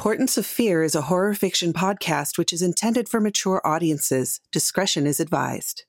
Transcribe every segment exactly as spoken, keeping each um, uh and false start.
Importance of Fear is a horror fiction podcast which is intended for mature audiences. Discretion is advised.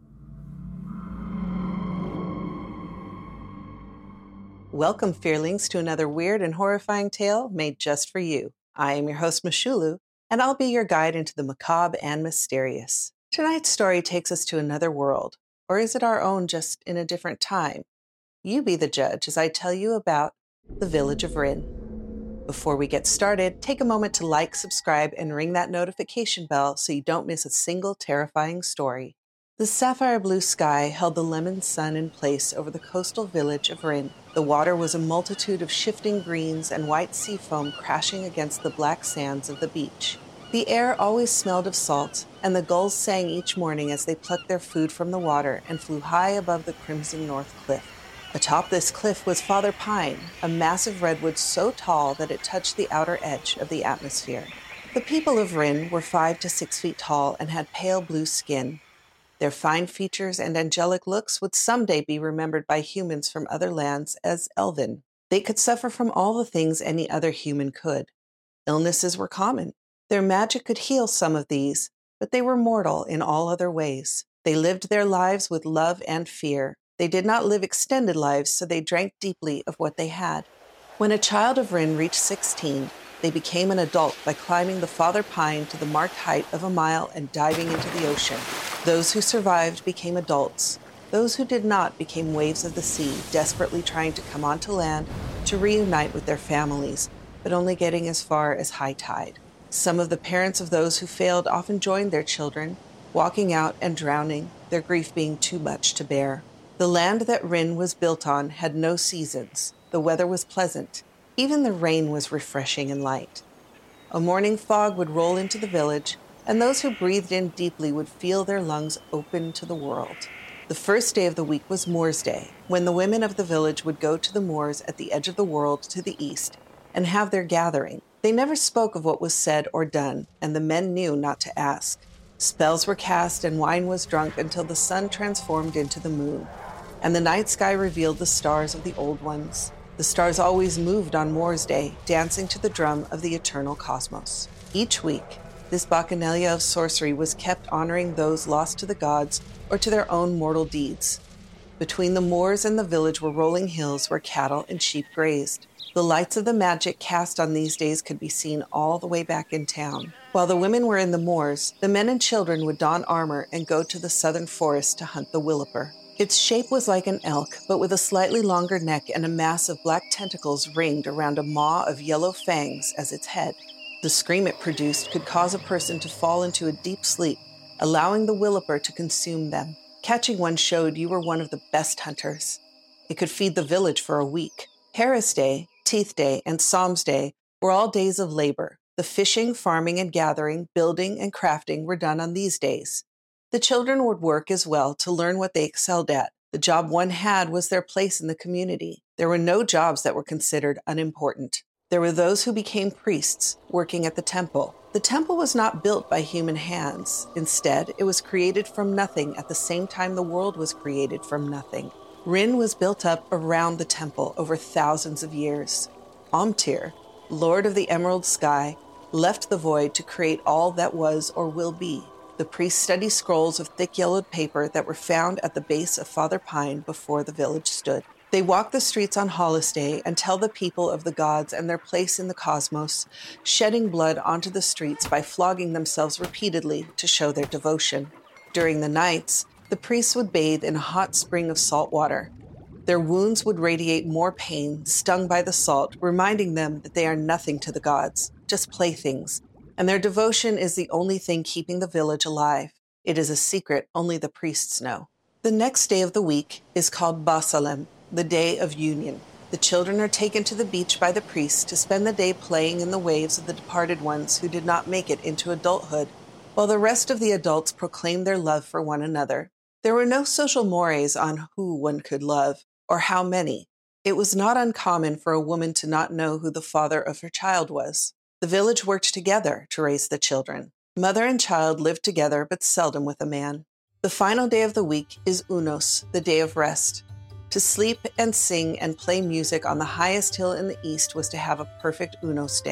Welcome, Fearlings, to another weird and horrifying tale made just for you. I am your host, Mashulu, and I'll be your guide into the macabre and mysterious. Tonight's story takes us to another world, or is it our own, just in a different time? You be the judge as I tell you about the village of Rin. Before we get started, take a moment to like, subscribe, and ring that notification bell so you don't miss a single terrifying story. The sapphire blue sky held the lemon sun in place over the coastal village of Rin. The water was a multitude of shifting greens and white sea foam crashing against the black sands of the beach. The air always smelled of salt, and the gulls sang each morning as they plucked their food from the water and flew high above the crimson north cliff. Atop this cliff was Father Pine, a massive redwood so tall that it touched the outer edge of the atmosphere. The people of Rin were five to six feet tall and had pale blue skin. Their fine features and angelic looks would someday be remembered by humans from other lands as elven. They could suffer from all the things any other human could. Illnesses were common. Their magic could heal some of these, but they were mortal in all other ways. They lived their lives with love and fear. They did not live extended lives, so they drank deeply of what they had. When a child of Rin reached sixteen, they became an adult by climbing the Father Pine to the marked height of a mile and diving into the ocean. Those who survived became adults. Those who did not became waves of the sea, desperately trying to come onto land to reunite with their families, but only getting as far as high tide. Some of the parents of those who failed often joined their children, walking out and drowning, their grief being too much to bear. The land that Rin was built on had no seasons. The weather was pleasant. Even the rain was refreshing and light. A morning fog would roll into the village, and those who breathed in deeply would feel their lungs open to the world. The first day of the week was Moor's Day, when the women of the village would go to the moors at the edge of the world to the east and have their gathering. They never spoke of what was said or done, and the men knew not to ask. Spells were cast and wine was drunk until the sun transformed into the moon, and the night sky revealed the stars of the old ones. The stars always moved on Moor's Day, dancing to the drum of the eternal cosmos. Each week, this bacchanalia of sorcery was kept honoring those lost to the gods or to their own mortal deeds. Between the moors and the village were rolling hills where cattle and sheep grazed. The lights of the magic cast on these days could be seen all the way back in town. While the women were in the moors, the men and children would don armor and go to the southern forest to hunt the willoper. Its shape was like an elk, but with a slightly longer neck and a mass of black tentacles ringed around a maw of yellow fangs as its head. The scream it produced could cause a person to fall into a deep sleep, allowing the willoper to consume them. Catching one showed you were one of the best hunters. It could feed the village for a week. Harris Day, Teeth Day, and Psalms Day were all days of labor. The fishing, farming, and gathering, building, and crafting were done on these days. The children would work as well to learn what they excelled at. The job one had was their place in the community. There were no jobs that were considered unimportant. There were those who became priests, working at the temple. The temple was not built by human hands. Instead, it was created from nothing at the same time the world was created from nothing. Rin was built up around the temple over thousands of years. Omtir, Lord of the Emerald Sky, left the void to create all that was or will be. The priests studied scrolls of thick yellowed paper that were found at the base of Father Pine before the village stood. They walked the streets on Hollis Day and tell the people of the gods and their place in the cosmos, shedding blood onto the streets by flogging themselves repeatedly to show their devotion. During the nights, the priests would bathe in a hot spring of salt water. Their wounds would radiate more pain, stung by the salt, reminding them that they are nothing to the gods, just playthings, and their devotion is the only thing keeping the village alive. It is a secret only the priests know. The next day of the week is called Basalem, the Day of Union. The children are taken to the beach by the priests to spend the day playing in the waves of the departed ones who did not make it into adulthood, while the rest of the adults proclaimed their love for one another. There were no social mores on who one could love, or how many. It was not uncommon for a woman to not know who the father of her child was. The village worked together to raise the children. Mother and child lived together, but seldom with a man. The final day of the week is Unos, the day of rest. To sleep and sing and play music on the highest hill in the east was to have a perfect Unos day.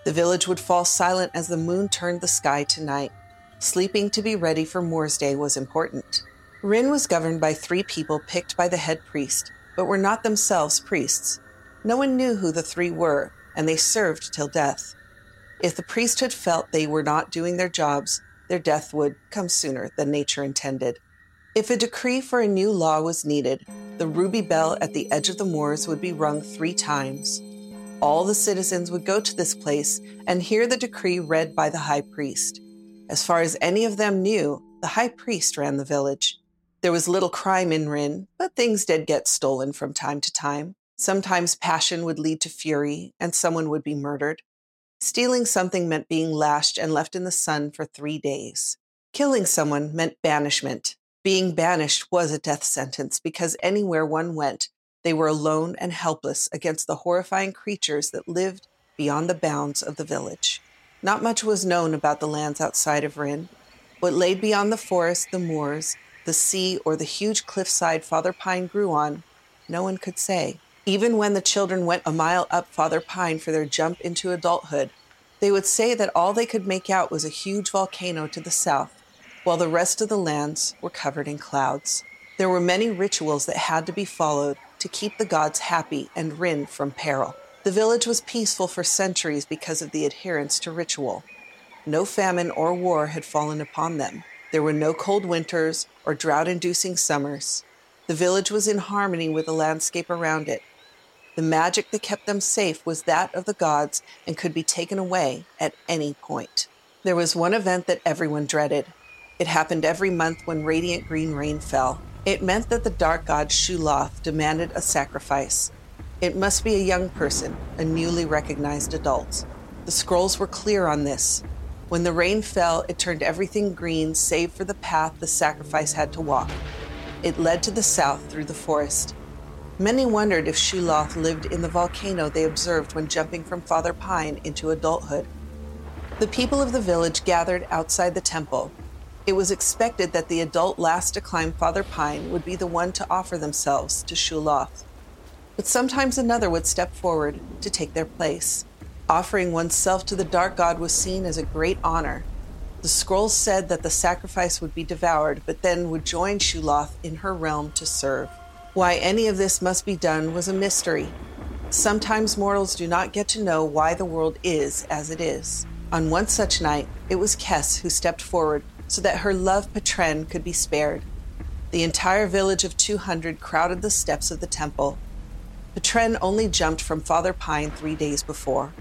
The village would fall silent as the moon turned the sky to night. Sleeping to be ready for Moor's Day was important. Rin was governed by three people picked by the head priest, but were not themselves priests. No one knew who the three were, and they served till death. If the priesthood felt they were not doing their jobs, their death would come sooner than nature intended. If a decree for a new law was needed, the ruby bell at the edge of the moors would be rung three times. All the citizens would go to this place and hear the decree read by the high priest. As far as any of them knew, the high priest ran the village. There was little crime in Rin, but things did get stolen from time to time. Sometimes passion would lead to fury, and someone would be murdered. Stealing something meant being lashed and left in the sun for three days. Killing someone meant banishment. Being banished was a death sentence because anywhere one went, they were alone and helpless against the horrifying creatures that lived beyond the bounds of the village. Not much was known about the lands outside of Rin. What lay beyond the forest, the moors, the sea, or the huge cliffside Father Pine grew on, no one could say. Even when the children went a mile up Father Pine for their jump into adulthood, they would say that all they could make out was a huge volcano to the south, while the rest of the lands were covered in clouds. There were many rituals that had to be followed to keep the gods happy and Rin from peril. The village was peaceful for centuries because of the adherence to ritual. No famine or war had fallen upon them. There were no cold winters or drought-inducing summers. The village was in harmony with the landscape around it. The magic that kept them safe was that of the gods and could be taken away at any point. There was one event that everyone dreaded. It happened every month when radiant green rain fell. It meant that the dark god Shuloth demanded a sacrifice. It must be a young person, a newly recognized adult. The scrolls were clear on this. When the rain fell, it turned everything green save for the path the sacrifice had to walk. It led to the south through the forest. Many wondered if Shuloth lived in the volcano they observed when jumping from Father Pine into adulthood. The people of the village gathered outside the temple. It was expected that the adult last to climb Father Pine would be the one to offer themselves to Shuloth. But sometimes another would step forward to take their place. Offering oneself to the dark god was seen as a great honor. The scrolls said that the sacrifice would be devoured, but then would join Shuloth in her realm to serve. Why any of this must be done was a mystery. Sometimes mortals do not get to know why the world is as it is. On one such night, it was Kes who stepped forward so that her love Petren could be spared. The entire village of two hundred crowded the steps of the temple. Petren only jumped from Father Pine three days before.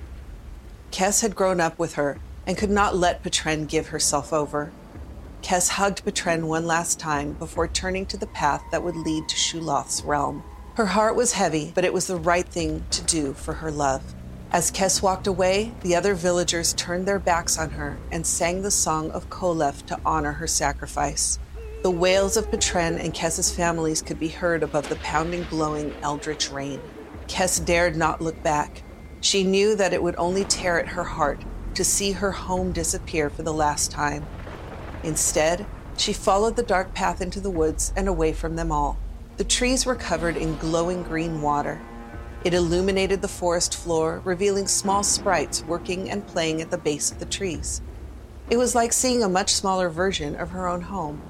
Kes had grown up with her and could not let Petren give herself over. Kes hugged Petren one last time before turning to the path that would lead to Shuloth's realm. Her heart was heavy, but it was the right thing to do for her love. As Kes walked away, the other villagers turned their backs on her and sang the song of Kolef to honor her sacrifice. The wails of Petren and Kes's families could be heard above the pounding, blowing, eldritch rain. Kes dared not look back. She knew that it would only tear at her heart to see her home disappear for the last time. Instead, she followed the dark path into the woods and away from them all. The trees were covered in glowing green water. It illuminated the forest floor, revealing small sprites working and playing at the base of the trees. It was like seeing a much smaller version of her own home.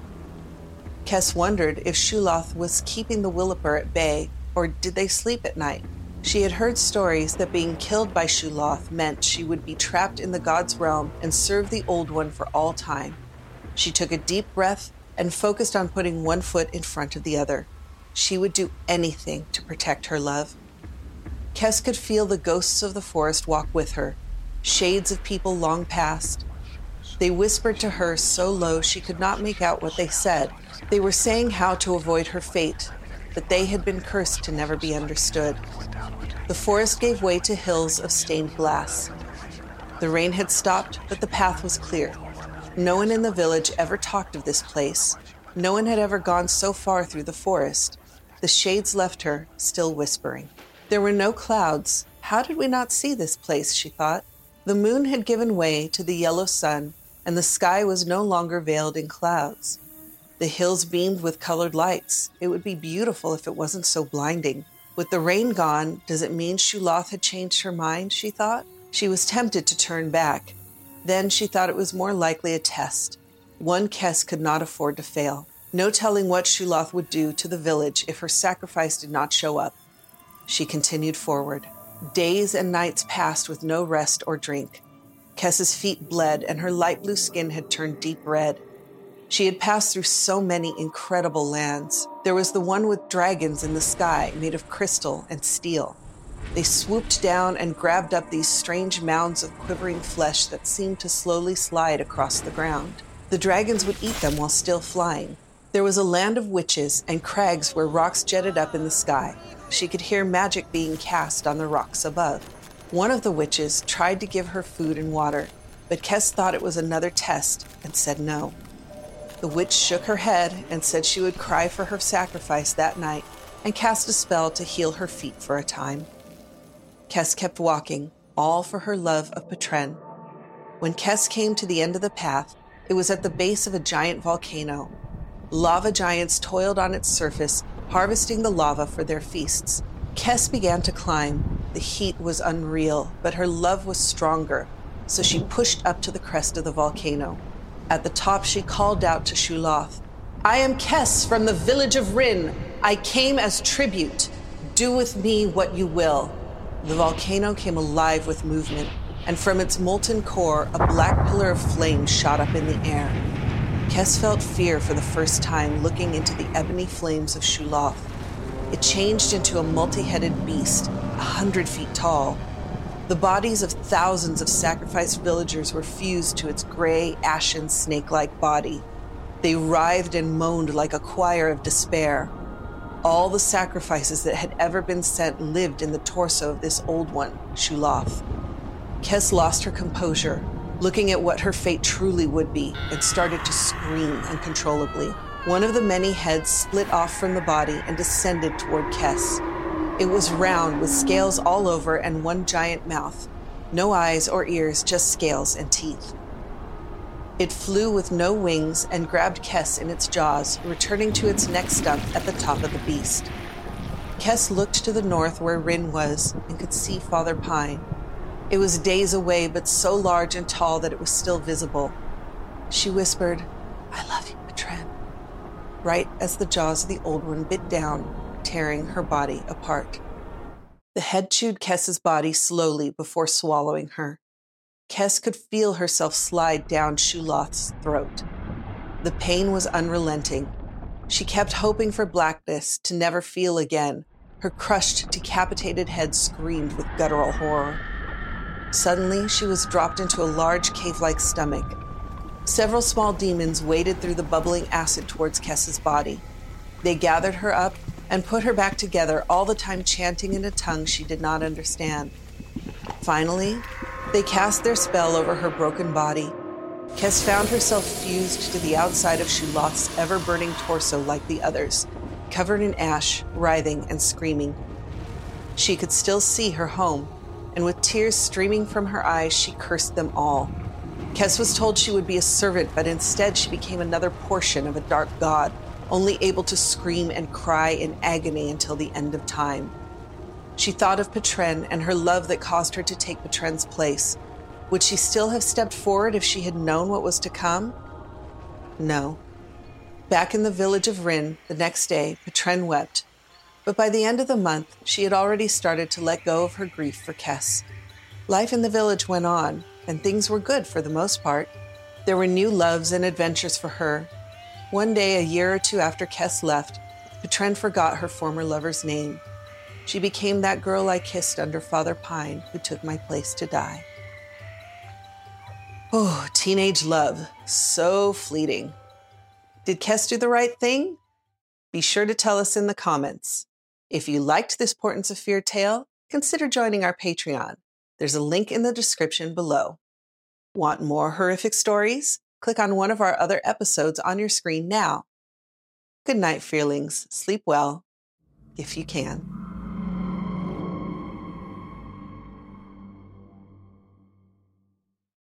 Kes wondered if Shuloth was keeping the Willipur at bay, or did they sleep at night? She had heard stories that being killed by Shuloth meant she would be trapped in the god's realm and serve the Old One for all time. She took a deep breath and focused on putting one foot in front of the other. She would do anything to protect her love. Kes could feel the ghosts of the forest walk with her, shades of people long past. They whispered to her so low she could not make out what they said. They were saying how to avoid her fate, that they had been cursed to never be understood. The forest gave way to hills of stained glass. The rain had stopped, but the path was clear. No one in the village ever talked of this place. No one had ever gone so far through the forest. The shades left her, still whispering. There were no clouds. How did we not see this place, she thought. The moon had given way to the yellow sun, and the sky was no longer veiled in clouds. The hills beamed with colored lights. It would be beautiful if it wasn't so blinding. With the rain gone, does it mean Shuloth had changed her mind, she thought? She was tempted to turn back. Then she thought it was more likely a test. One Kes could not afford to fail. No telling what Shuloth would do to the village if her sacrifice did not show up. She continued forward. Days and nights passed with no rest or drink. Kes's feet bled and her light blue skin had turned deep red. She had passed through so many incredible lands. There was the one with dragons in the sky made of crystal and steel. They swooped down and grabbed up these strange mounds of quivering flesh that seemed to slowly slide across the ground. The dragons would eat them while still flying. There was a land of witches and crags where rocks jetted up in the sky. She could hear magic being cast on the rocks above. One of the witches tried to give her food and water, but Kes thought it was another test and said no. The witch shook her head and said she would cry for her sacrifice that night and cast a spell to heal her feet for a time. Kes kept walking, all for her love of Petren. When Kes came to the end of the path, it was at the base of a giant volcano. Lava giants toiled on its surface, harvesting the lava for their feasts. Kes began to climb. The heat was unreal, but her love was stronger, so she pushed up to the crest of the volcano. At the top, she called out to Shuloth, "I am Kes from the village of Rin. I came as tribute. Do with me what you will." The volcano came alive with movement, and from its molten core, a black pillar of flame shot up in the air. Kes felt fear for the first time looking into the ebony flames of Shuloth. It changed into a multi-headed beast, a hundred feet tall. The bodies of thousands of sacrificed villagers were fused to its gray, ashen, snake-like body. They writhed and moaned like a choir of despair. All the sacrifices that had ever been sent lived in the torso of this old one, Shuloth. Kes lost her composure, looking at what her fate truly would be, and started to scream uncontrollably. One of the many heads split off from the body and descended toward Kes. It was round, with scales all over and one giant mouth. No eyes or ears, just scales and teeth. It flew with no wings and grabbed Kes in its jaws, returning to its neck stump at the top of the beast. Kes looked to the north where Rin was and could see Father Pine. It was days away, but so large and tall that it was still visible. She whispered, "I love you, Petren," right as the jaws of the old one bit down, tearing her body apart. The head chewed Kes's body slowly before swallowing her. Kes could feel herself slide down Shuloth's throat. The pain was unrelenting. She kept hoping for blackness to never feel again. Her crushed, decapitated head screamed with guttural horror. Suddenly, she was dropped into a large cave-like stomach. Several small demons waded through the bubbling acid towards Kes's body. They gathered her up and put her back together, all the time chanting in a tongue she did not understand. Finally, they cast their spell over her broken body. Kes found herself fused to the outside of Shuloth's ever-burning torso like the others, covered in ash, writhing and screaming. She could still see her home, and with tears streaming from her eyes, she cursed them all. Kes was told she would be a servant, but instead she became another portion of a dark god, only able to scream and cry in agony until the end of time. She thought of Petren and her love that caused her to take Petren's place. Would she still have stepped forward if she had known what was to come? No. Back in the village of Rin, the next day, Petren wept. But by the end of the month, she had already started to let go of her grief for Kes. Life in the village went on, and things were good for the most part. There were new loves and adventures for her. One day, a year or two after Kes left, Petren forgot her former lover's name. She became that girl I kissed under Father Pine, who took my place to die. Oh, teenage love. So fleeting. Did Kes do the right thing? Be sure to tell us in the comments. If you liked this Portents of Fear tale, consider joining our Patreon. There's a link in the description below. Want more horrific stories? Click on one of our other episodes on your screen now. Good night, Fearlings. Sleep well, if you can.